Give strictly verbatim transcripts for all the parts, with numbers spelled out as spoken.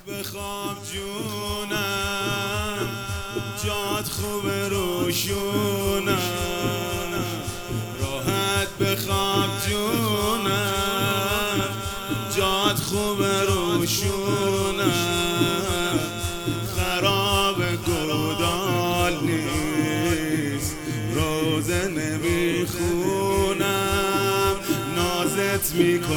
بخواب جونم جات خوب روشونم، راحت بخواب جونم جات خوب روشونم، خراب گودال نیست روزه نمیخونم، نازت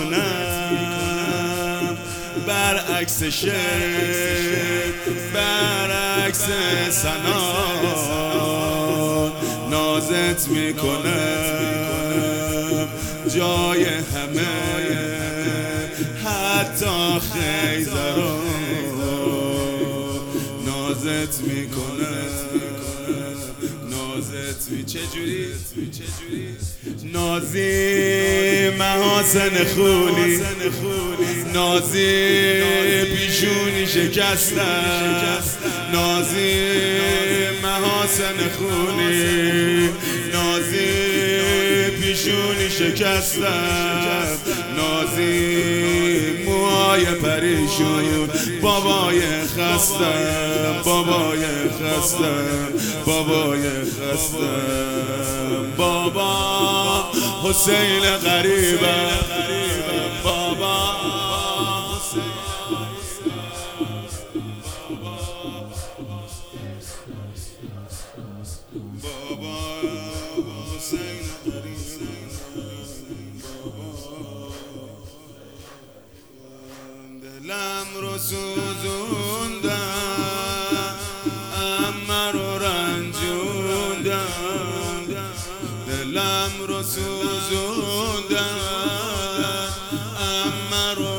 میکنم برعکس شد برعکس سنان، نازت میکنم جای همه حتی خیزران، نازت میکنم نازت می چجوری نازی محاسن خونی، نازی پیشونی شکستم، نازی محاسن خونی، نازی پیشونی شکستم، نازی موهای پریشون، بابای خستم بابای خستم بابای خستم، بابا حسین غریبم بابا حسین بابا حسین دلم رو سوزوندم اما رو رنجوندم، دلم رو سوزوندم اما رو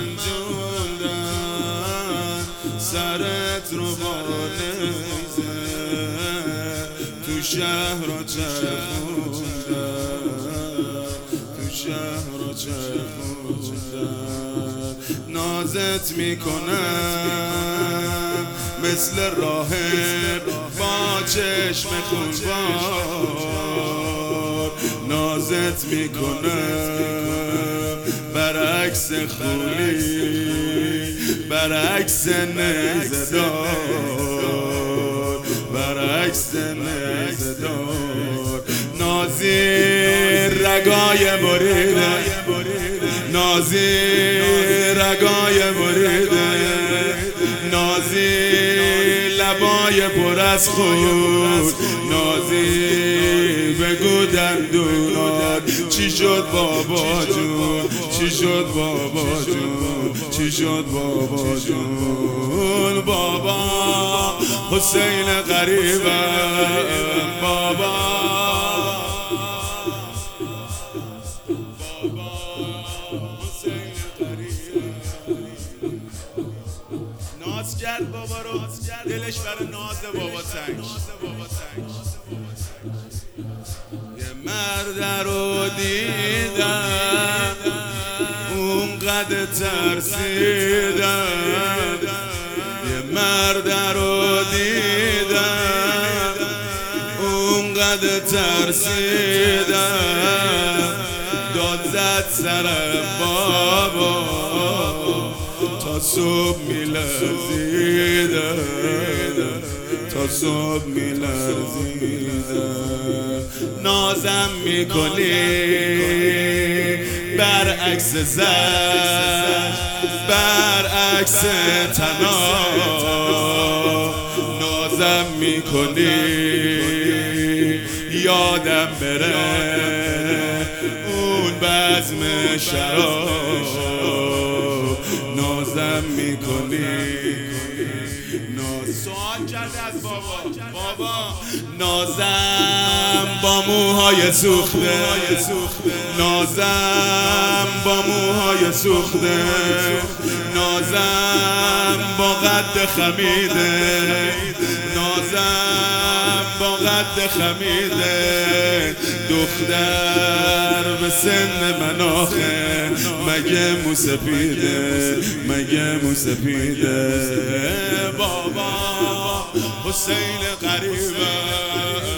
رنجوندم، سرت رو با نیزه تو شهر رو چرخوندم، تو شهر رو چرخوندم، نازت میکنم مثل راهب با چشم خونبار، نازت میکنم برعکس خولی برعکس نیزه دار، برعکس نیزه دار، نازی رگای بریده، نازی رگای بریده، نازی لبای پر از خود، نازی بگو دندونات چی شد بابا جون، چی شد بابا جون، چی شد بابا جون، بابا حسین غریبم بابا ناز کرد بابا رو، دلش برای ناز بابا تنگ، یه مرد رو دیدم اونقدر ترسیدم، یه مرد رو دیدم اونقدر ترسیدم، داد زد سرم بابا تا صبح میلرزیدم، تا صبح میلرزیدم، نازم میکنی برعکس زد برعکس تنا، نازم میکنی یادم بره اون بزم شراب، نازم میکنی ناز سوال کرده از بابا بابا نازم با موهای سوخته، نازم با موهای سوخته، نازم با قد خمیده، نازم با قد خمیده، دختر به سن من آخه مگه موسپیده مگه موسپیده، بابا حسین غریبم